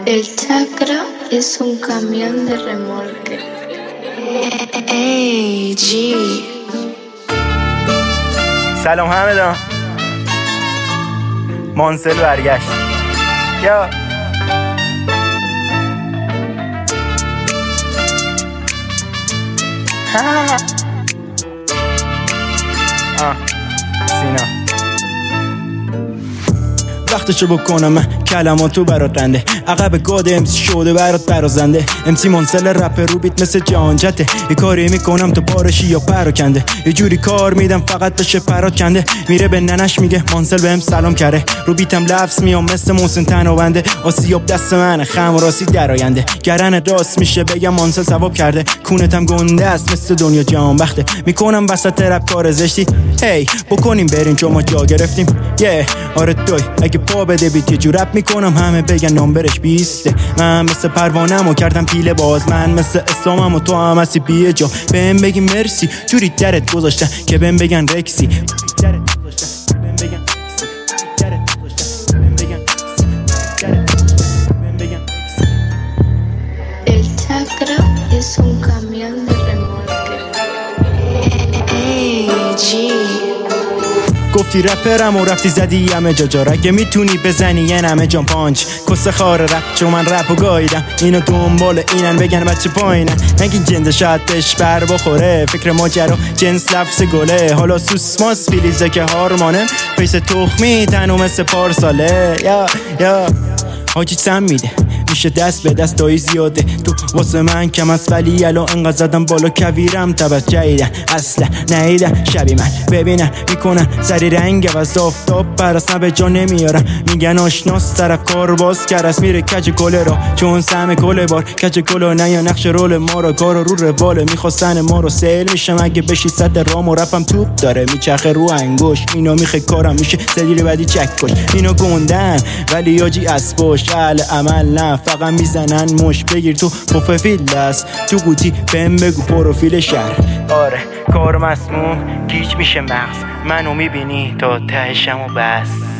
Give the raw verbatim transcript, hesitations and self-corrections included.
El chakra es un camión de remolque. ای جی سلام حمدا، مانسل برگشت. یا ها آه سینا وقتشو بکنم من کلماتو برات رنده عقب گاد امسی شده برات برازنده امسی منسل رپ رو بیت مثل جانجته یه کاری میکنم تو بارشی یا پراکنده یه جوری کار میدم فقط بشه پرات کنده میره به ننش میگه منسل بهم سلام کرده رو بیتم لفظ میام مثل محسن تنابنده آسیاب دست من خم و راسی دراینده گرن راست میشه بگم منسل ثواب کرده کونتم گنده است مثل دنیا جهان بخته میکنم وسط رپ کار زشتی هی بکنیم بریم چون ما جا گرفتیم یه yeah. آره توی اگه پا بده بیت یه جور رپ میکنم همه بگن نامبرش بیسته من مثل پروانم و کردم پیله باز من مثل اسلامم و تو هم هستی بیه جا بهم بگی مرسی جوری درت گذاشتن که بهم بگن رکسی El chakra es un camión de remolque. ای جی گفتی رپرم و رفتی زدی همه جا جا اگه میتونی بزنی یه نمه جان پانچ کس خار رپ چون من رپ و گاییدم اینو دنبال اینن بگن بچه پایینن نگین جنده شاید بهش بر بخوره فکر ماجرا جنس لفظ گله حالا سوسماس فیلیزه که هارمانه فیس تخمی تنو مثل پارساله یا یا حاجی سم میده میشه دست به دست دایی زیاده تو واسه من کم است ولی الان انقدر زدم بالا کویرم تبت جاییدن اصلا نیدن شبی من ببینن میکنن سری رنگ از آفتاب پرست به جا نمیارم میگن آشناس طرف کار باز کرست میره کج گله را چون سم گله بار کج گله نه یا نقش رول ما را کار رو رواله میخواستن ما رو سیل میشم اگه بشی صد رام و رپم توپ داره میچخه رو انگوش اینو میخه کارم میشه سدیر بعدی چک کش اینو گندن ولی یاجی اسباش اهل عمل نه فقط میزنن مش بگیر تو پروفیل دست تو قوطی بهم بگو پروفیل شهر آره کار مسموم گیج میشه مغز منو میبینی تا تهشم و بس